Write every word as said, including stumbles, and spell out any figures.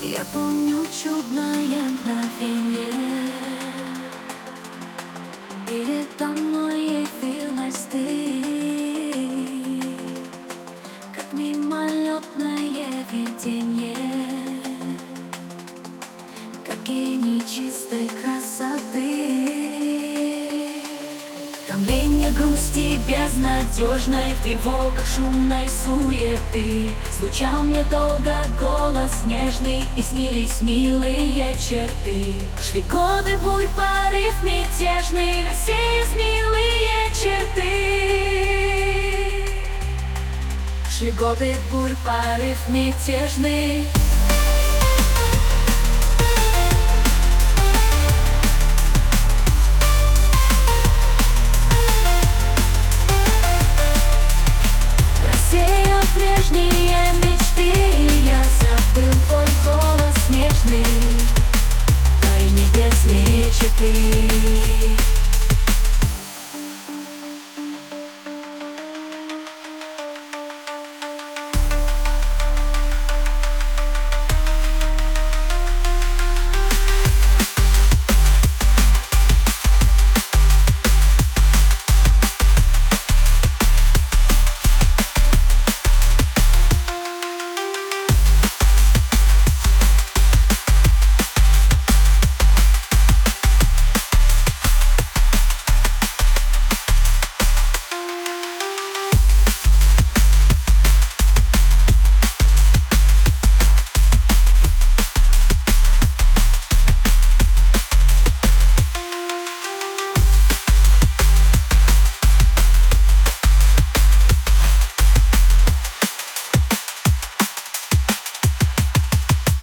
Я помню чудное мгновение, передо мной явилась ты, как мимолетное видение, как и нечистой красоты. Томление грусти безнадежной, в тревогах шумной суеты звучал мне долго голос нежный, и снились милые черты. Шли годы, бурь, порыв мятежный, рассеясь милые черты. Шли годы, бурь, порыв мятежный. Прежние мечты, я забыл твой голос нежный, твои небесные черты.